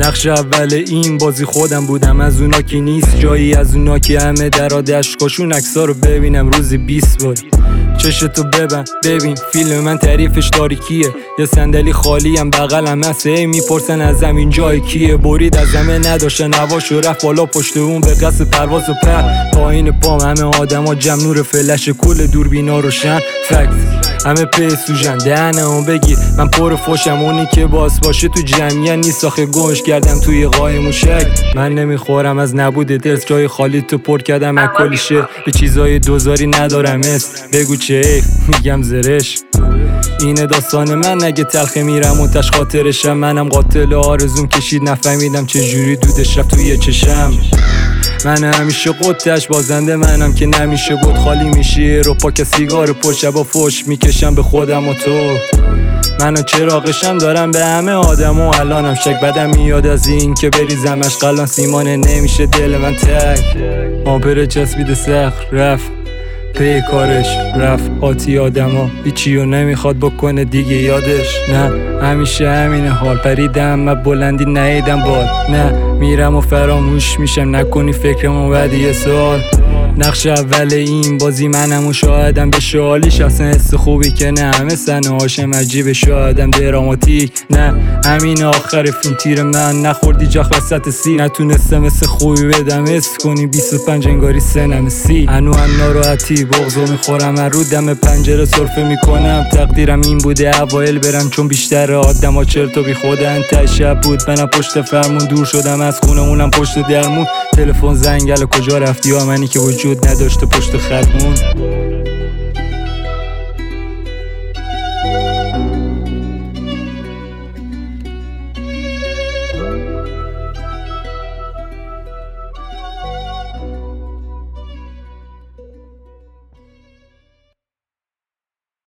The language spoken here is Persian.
نقش اول این بازی خودم بودم، از اونا که نیست جایی، از اونا که همه در دشکاشون عکس‌ها رو ببینم روزی 20 بار. چشتو ببین فیلم من تعریفش تاریکیه، یه صندلی خالی هم بغلم هسته، ای میپرسن از زمین جای کیه. برید از همه نداشته نواش و رفت بالا پشت اون به قصد پرواز و پر. پایین پام همه آدما جمع، نور فلش کل دوربینا روشن. فکت همه پسوژن دهنه اون بگیر من پر فوشم، اونی که باس باشه تو جمعیت نیست آخه گوش کردم توی قای موشک. من نمیخورم از نبود درس، جای خالی تو پر کردم از کلیشه، به چیزای دوزاری ندارم اسم، بگو چه ایف میگم زرش. اینه داستان من، اگه تلخه میرم و تش خاطرشم، منم قاتل آرزوم کشید نفهمیدم چجوری دودش رفت توی چشم. من همیشه قطعش بازنده منم که نمیشه بود خالی میشه رو پاک سیگار پر شبا فوش میکشم به خودم و تو. منو چراغشم دارم به همه آدم و الانم شک بدم میاد از این که بریزمش قلان سیمانه نمیشه دل من تک. آبره چسبیده سخر رفت پی کارش رفت آتی آدما هیچیو نمیخواد بکنه دیگه یادش. نه همیشه همینه حال، پریدم من بلندی نیدم بال، نه میرم و فراموش میشم نکنی فکرمو بعد یه سال. نقش اول این بازی منم و شاهدم به شالیش، اصلا حس خوبی که نه همه سنه هاشم عجیب، شاهدم دراماتیک نه همین آخر فیلم تیر من نخوردی جاخ وسط سی، نتونستم مثل خوبی بدم اس کنی 25 انگاری سنم سی. انو ناراحتی بغضو میخورم من رو دم پنجره سرفه میکنم، تقدیرم این بوده اوایل برم چون بیشتر آدم ها چرت و بی خودن. شب بود منم پشت فرمون دور شدم از خونه اونم پشت درمون، تلفن زنگل کجا رفتی ها منی که وجود نداشته پشت خطمون.